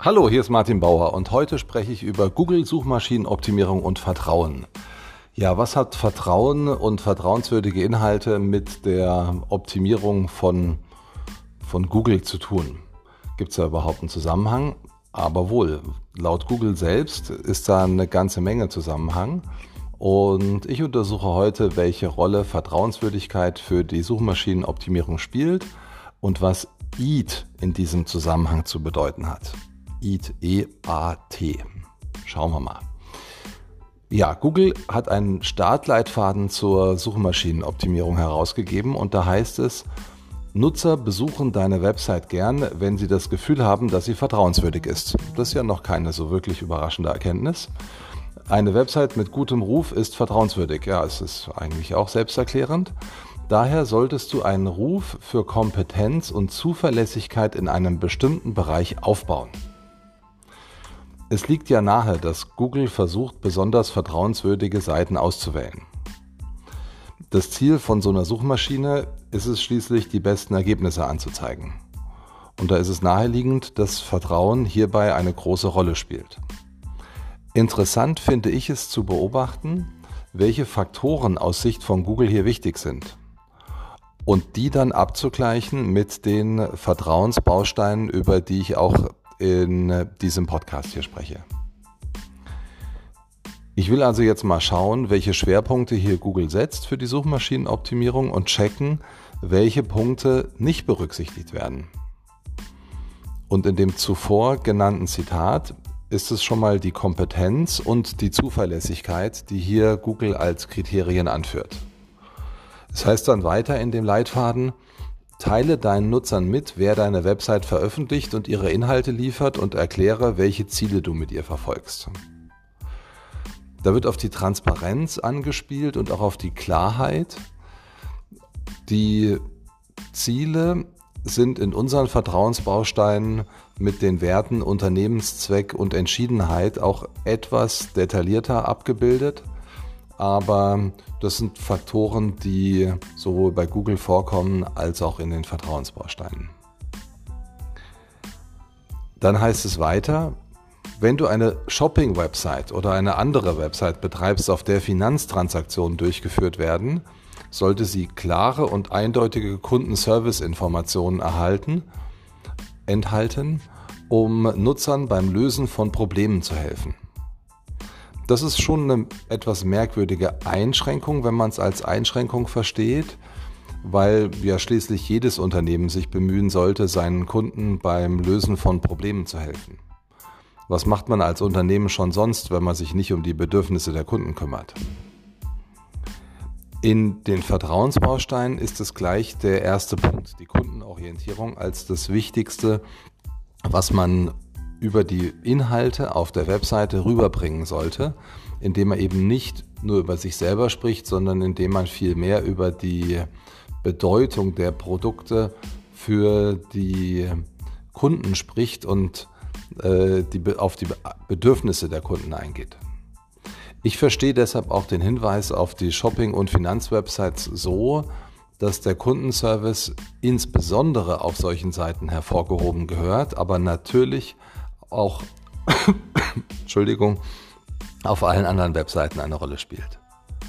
Hallo, hier ist Martin Bauer und heute spreche ich über Google-Suchmaschinenoptimierung und Vertrauen. Ja, was hat Vertrauen und vertrauenswürdige Inhalte mit der Optimierung von Google zu tun? Gibt es da überhaupt einen Zusammenhang? Aber wohl, laut Google selbst ist da eine ganze Menge Zusammenhang. Und ich untersuche heute, welche Rolle Vertrauenswürdigkeit für die Suchmaschinenoptimierung spielt und was EAT in diesem Zusammenhang zu bedeuten hat. EAT, E-A-T. Schauen wir mal. Ja, Google hat einen Startleitfaden zur Suchmaschinenoptimierung herausgegeben und da heißt es, Nutzer besuchen deine Website gern, wenn sie das Gefühl haben, dass sie vertrauenswürdig ist. Das ist ja noch keine so wirklich überraschende Erkenntnis. Eine Website mit gutem Ruf ist vertrauenswürdig. Ja, es ist eigentlich auch selbsterklärend. Daher solltest du einen Ruf für Kompetenz und Zuverlässigkeit in einem bestimmten Bereich aufbauen. Es liegt ja nahe, dass Google versucht, besonders vertrauenswürdige Seiten auszuwählen. Das Ziel von so einer Suchmaschine ist es schließlich, die besten Ergebnisse anzuzeigen. Und da ist es naheliegend, dass Vertrauen hierbei eine große Rolle spielt. Interessant finde ich es zu beobachten, welche Faktoren aus Sicht von Google hier wichtig sind. Und die dann abzugleichen mit den Vertrauensbausteinen, über die ich auch in diesem Podcast hier spreche. Ich will also jetzt mal schauen, welche Schwerpunkte hier Google setzt für die Suchmaschinenoptimierung und checken, welche Punkte nicht berücksichtigt werden. Und in dem zuvor genannten Zitat ist es schon mal die Kompetenz und die Zuverlässigkeit, die hier Google als Kriterien anführt. Das heißt dann weiter in dem Leitfaden, teile deinen Nutzern mit, wer deine Website veröffentlicht und ihre Inhalte liefert und erkläre, welche Ziele du mit ihr verfolgst. Da wird auf die Transparenz angespielt und auch auf die Klarheit. Die Ziele sind in unseren Vertrauensbausteinen mit den Werten Unternehmenszweck und Entschiedenheit auch etwas detaillierter abgebildet. Aber das sind Faktoren, die sowohl bei Google vorkommen als auch in den Vertrauensbausteinen. Dann heißt es weiter, wenn du eine Shopping-Website oder eine andere Website betreibst, auf der Finanztransaktionen durchgeführt werden, sollte sie klare und eindeutige Kundenservice-Informationen enthalten, um Nutzern beim Lösen von Problemen zu helfen. Das ist schon eine etwas merkwürdige Einschränkung, wenn man es als Einschränkung versteht, weil ja schließlich jedes Unternehmen sich bemühen sollte, seinen Kunden beim Lösen von Problemen zu helfen. Was macht man als Unternehmen schon sonst, wenn man sich nicht um die Bedürfnisse der Kunden kümmert? In den Vertrauensbausteinen ist es gleich der erste Punkt, die Kundenorientierung als das Wichtigste, was man über die Inhalte auf der Webseite rüberbringen sollte, indem man eben nicht nur über sich selber spricht, sondern indem man viel mehr über die Bedeutung der Produkte für die Kunden spricht und auf die Bedürfnisse der Kunden eingeht. Ich verstehe deshalb auch den Hinweis auf die Shopping- und Finanzwebsites so, dass der Kundenservice insbesondere auf solchen Seiten hervorgehoben gehört, aber natürlich auch auf allen anderen Webseiten eine Rolle spielt.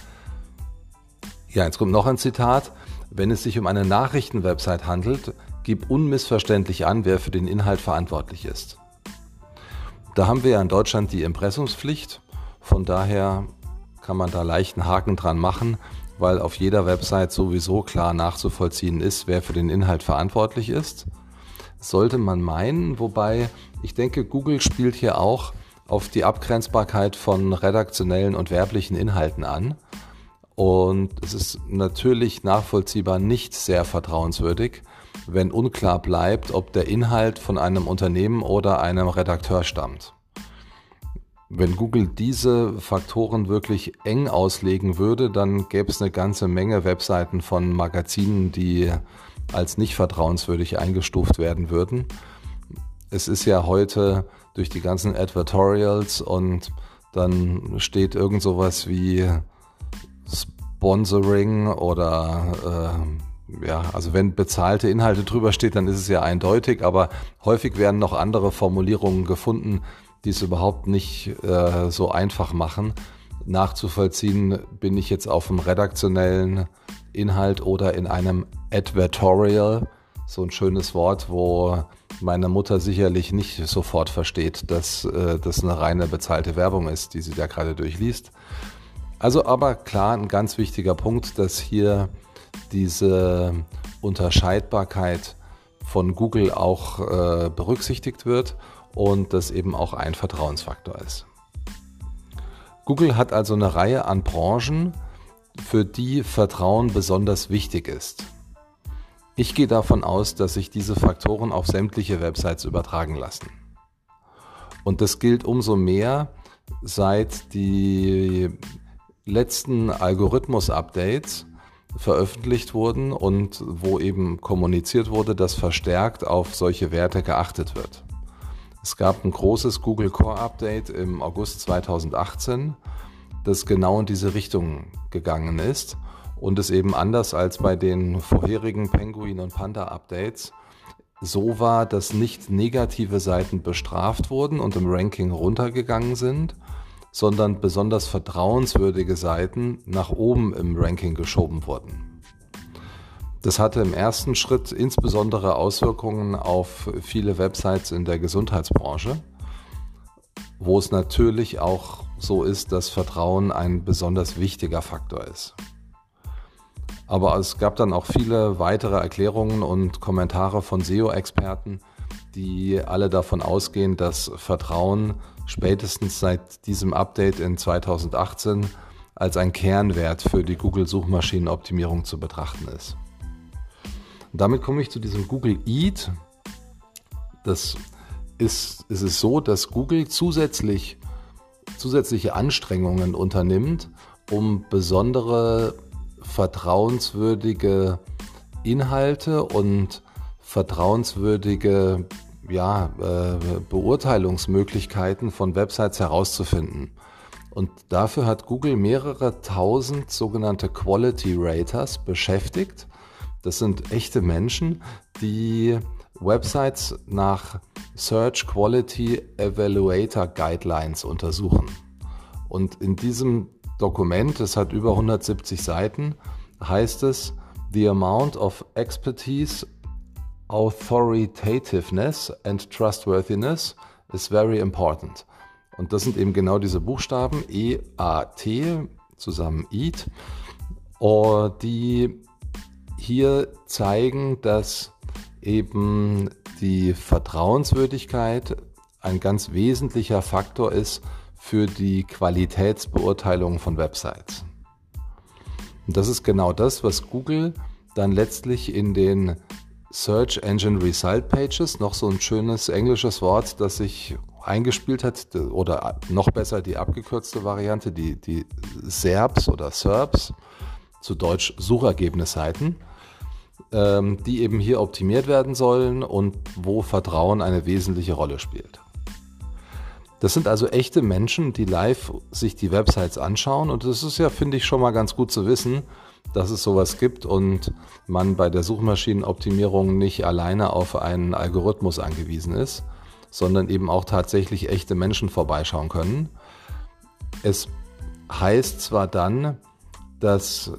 Ja, jetzt kommt noch ein Zitat. Wenn es sich um eine Nachrichtenwebsite handelt, gib unmissverständlich an, wer für den Inhalt verantwortlich ist. Da haben wir ja in Deutschland die Impressumspflicht. Von daher kann man da leicht einen Haken dran machen, weil auf jeder Website sowieso klar nachzuvollziehen ist, wer für den Inhalt verantwortlich ist. Sollte man meinen, wobei ich denke, Google spielt hier auch auf die Abgrenzbarkeit von redaktionellen und werblichen Inhalten an. Und es ist natürlich nachvollziehbar nicht sehr vertrauenswürdig, wenn unklar bleibt, ob der Inhalt von einem Unternehmen oder einem Redakteur stammt. Wenn Google diese Faktoren wirklich eng auslegen würde, dann gäbe es eine ganze Menge Webseiten von Magazinen, die als nicht vertrauenswürdig eingestuft werden würden. Es ist ja heute durch die ganzen Advertorials und dann steht irgend sowas wie Sponsoring oder ja, also wenn bezahlte Inhalte drüber steht, dann ist es ja eindeutig, aber häufig werden noch andere Formulierungen gefunden, die es überhaupt nicht so einfach machen, nachzuvollziehen, bin ich jetzt auf einem redaktionellen Inhalt oder in einem Advertorial, so ein schönes Wort, wo meine Mutter sicherlich nicht sofort versteht, dass das eine reine bezahlte Werbung ist, die sie da gerade durchliest. Also aber klar, ein ganz wichtiger Punkt, dass hier diese Unterscheidbarkeit von Google auch berücksichtigt wird und das eben auch ein Vertrauensfaktor ist. Google hat also eine Reihe an Branchen, für die Vertrauen besonders wichtig ist. Ich gehe davon aus, dass sich diese Faktoren auf sämtliche Websites übertragen lassen. Und das gilt umso mehr, seit die letzten Algorithmus-Updates veröffentlicht wurden und wo eben kommuniziert wurde, dass verstärkt auf solche Werte geachtet wird. Es gab ein großes Google Core Update im August 2018, das genau in diese Richtung gegangen ist und es eben anders als bei den vorherigen Penguin- und Panda-Updates so war, dass nicht negative Seiten bestraft wurden und im Ranking runtergegangen sind, sondern besonders vertrauenswürdige Seiten nach oben im Ranking geschoben wurden. Das hatte im ersten Schritt insbesondere Auswirkungen auf viele Websites in der Gesundheitsbranche, wo es natürlich auch so ist, dass Vertrauen ein besonders wichtiger Faktor ist. Aber es gab dann auch viele weitere Erklärungen und Kommentare von SEO-Experten, die alle davon ausgehen, dass Vertrauen spätestens seit diesem Update in 2018 als ein Kernwert für die Google-Suchmaschinenoptimierung zu betrachten ist. Und damit komme ich zu diesem Google Eat. Es ist so, dass Google zusätzliche Anstrengungen unternimmt, um besondere vertrauenswürdige Inhalte und vertrauenswürdige Beurteilungsmöglichkeiten von Websites herauszufinden. Und dafür hat Google mehrere tausend sogenannte Quality Raters beschäftigt. Das sind echte Menschen, die Websites nach Search Quality Evaluator Guidelines untersuchen. Und in diesem Dokument, das hat über 170 Seiten, heißt es, The amount of expertise, authoritativeness and trustworthiness is very important. Und das sind eben genau diese Buchstaben E-A-T, zusammen EAT, die hier zeigen, dass eben die Vertrauenswürdigkeit ein ganz wesentlicher Faktor ist für die Qualitätsbeurteilung von Websites. Und das ist genau das, was Google dann letztlich in den Search Engine Result Pages, noch so ein schönes englisches Wort, das sich eingespielt hat, oder noch besser die abgekürzte Variante, die SERPs oder SERPs, zu Deutsch Suchergebnisseiten, die eben hier optimiert werden sollen und wo Vertrauen eine wesentliche Rolle spielt. Das sind also echte Menschen, die live sich die Websites anschauen und das ist ja, finde ich, schon mal ganz gut zu wissen, dass es sowas gibt und man bei der Suchmaschinenoptimierung nicht alleine auf einen Algorithmus angewiesen ist, sondern eben auch tatsächlich echte Menschen vorbeischauen können. Es heißt zwar dann, dass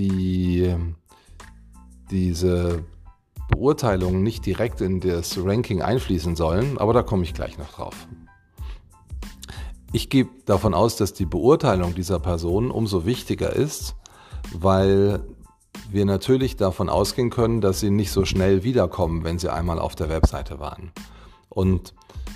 diese Beurteilungen nicht direkt in das Ranking einfließen sollen, aber da komme ich gleich noch drauf. Ich gehe davon aus, dass die Beurteilung dieser Person umso wichtiger ist, weil wir natürlich davon ausgehen können, dass sie nicht so schnell wiederkommen, wenn sie einmal auf der Webseite waren. Und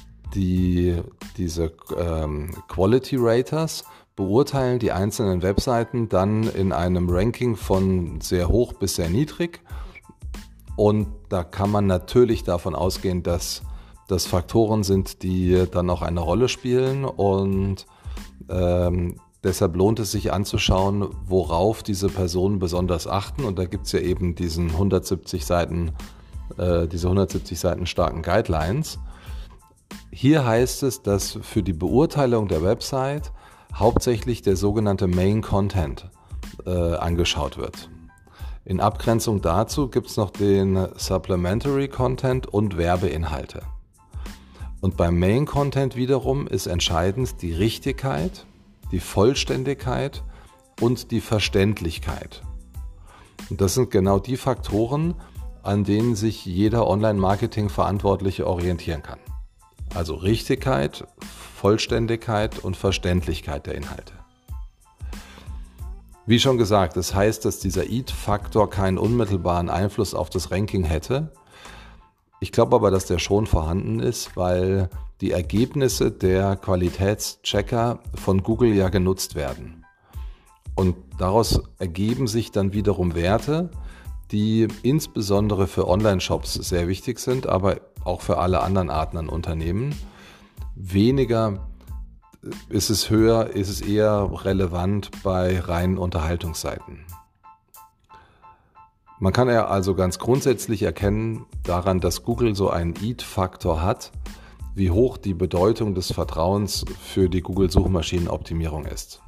diese Quality Raters beurteilen die einzelnen Webseiten dann in einem Ranking von sehr hoch bis sehr niedrig. Und da kann man natürlich davon ausgehen, dass das Faktoren sind, die dann auch eine Rolle spielen und deshalb lohnt es sich anzuschauen, worauf diese Personen besonders achten und da gibt es ja eben diese 170 Seiten starken Guidelines. Hier heißt es, dass für die Beurteilung der Website hauptsächlich der sogenannte Main Content angeschaut wird. In Abgrenzung dazu gibt es noch den Supplementary Content und Werbeinhalte. Und beim Main Content wiederum ist entscheidend die Richtigkeit, die Vollständigkeit und die Verständlichkeit. Und das sind genau die Faktoren, an denen sich jeder Online-Marketing-Verantwortliche orientieren kann. Also Richtigkeit, Vollständigkeit und Verständlichkeit der Inhalte. Wie schon gesagt, das heißt, dass dieser EAT-Faktor keinen unmittelbaren Einfluss auf das Ranking hätte. Ich glaube aber, dass der schon vorhanden ist, weil die Ergebnisse der Qualitätschecker von Google ja genutzt werden. Und daraus ergeben sich dann wiederum Werte, die insbesondere für Online-Shops sehr wichtig sind, aber auch für alle anderen Arten an Unternehmen. Weniger ist es eher relevant bei reinen Unterhaltungsseiten. Man kann ja also ganz grundsätzlich erkennen daran, dass Google so einen EAT-Faktor hat, wie hoch die Bedeutung des Vertrauens für die Google-Suchmaschinenoptimierung ist.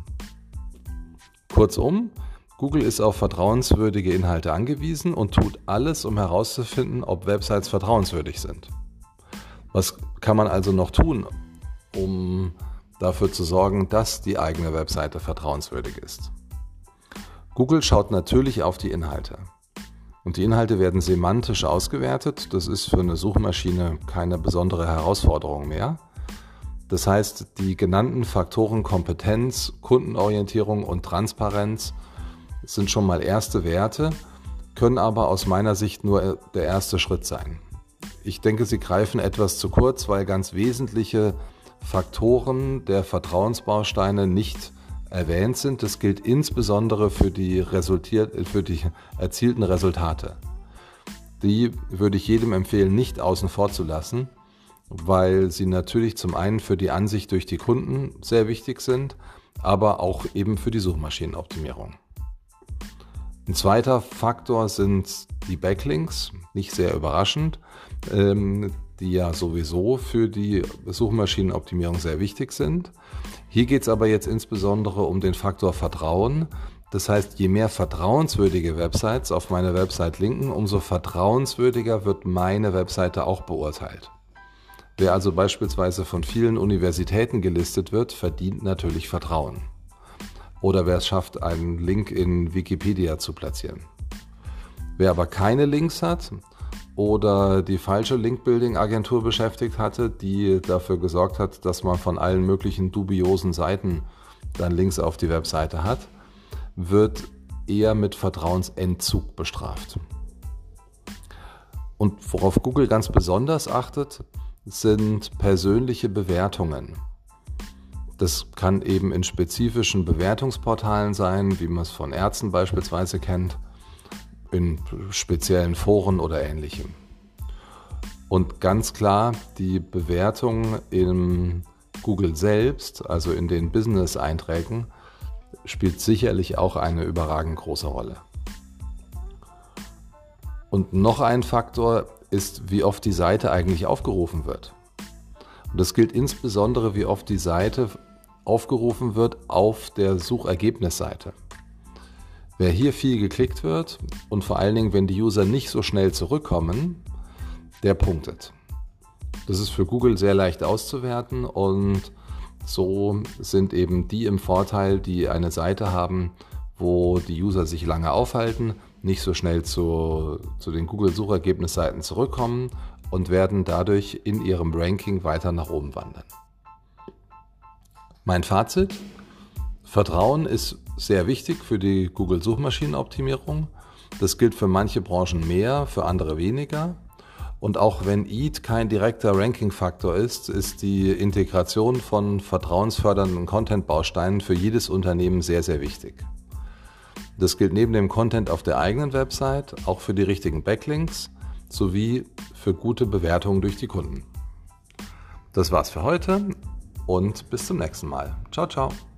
Kurzum, Google ist auf vertrauenswürdige Inhalte angewiesen und tut alles, um herauszufinden, ob Websites vertrauenswürdig sind. Was kann man also noch tun, um dafür zu sorgen, dass die eigene Webseite vertrauenswürdig ist? Google schaut natürlich auf die Inhalte. Und die Inhalte werden semantisch ausgewertet. Das ist für eine Suchmaschine keine besondere Herausforderung mehr. Das heißt, die genannten Faktoren Kompetenz, Kundenorientierung und Transparenz sind schon mal erste Werte, können aber aus meiner Sicht nur der erste Schritt sein. Ich denke, sie greifen etwas zu kurz, weil ganz wesentliche Faktoren der Vertrauensbausteine nicht erwähnt sind. Das gilt insbesondere für die erzielten Resultate. Die würde ich jedem empfehlen, nicht außen vor zu lassen, weil sie natürlich zum einen für die Ansicht durch die Kunden sehr wichtig sind, aber auch eben für die Suchmaschinenoptimierung. Ein zweiter Faktor sind die Backlinks, nicht sehr überraschend, die ja sowieso für die Suchmaschinenoptimierung sehr wichtig sind. Hier geht es aber jetzt insbesondere um den Faktor Vertrauen. Das heißt, je mehr vertrauenswürdige Websites auf meine Website linken, umso vertrauenswürdiger wird meine Webseite auch beurteilt. Wer also beispielsweise von vielen Universitäten gelistet wird, verdient natürlich Vertrauen. Oder wer es schafft, einen Link in Wikipedia zu platzieren. Wer aber keine Links hat oder die falsche Link-Building-Agentur beschäftigt hatte, die dafür gesorgt hat, dass man von allen möglichen dubiosen Seiten dann Links auf die Webseite hat, wird eher mit Vertrauensentzug bestraft. Und worauf Google ganz besonders achtet, sind persönliche Bewertungen. Das kann eben in spezifischen Bewertungsportalen sein, wie man es von Ärzten beispielsweise kennt, in speziellen Foren oder ähnlichem. Und ganz klar, die Bewertung in Google selbst, also in den Business-Einträgen, spielt sicherlich auch eine überragend große Rolle. Und noch ein Faktor ist, wie oft die Seite eigentlich aufgerufen wird. Und das gilt insbesondere, wie oft die Seite aufgerufen wird auf der Suchergebnisseite. Wer hier viel geklickt wird und vor allen Dingen, wenn die User nicht so schnell zurückkommen, der punktet. Das ist für Google sehr leicht auszuwerten und so sind eben die im Vorteil, die eine Seite haben, wo die User sich lange aufhalten, nicht so schnell zu den Google-Suchergebnisseiten zurückkommen und werden dadurch in ihrem Ranking weiter nach oben wandern. Mein Fazit: Vertrauen ist sehr wichtig für die Google-Suchmaschinenoptimierung. Das gilt für manche Branchen mehr, für andere weniger. Und auch wenn EAT kein direkter Ranking-Faktor ist, ist die Integration von vertrauensfördernden Content-Bausteinen für jedes Unternehmen sehr, sehr wichtig. Das gilt neben dem Content auf der eigenen Website auch für die richtigen Backlinks sowie für gute Bewertungen durch die Kunden. Das war's für heute und bis zum nächsten Mal. Ciao, ciao.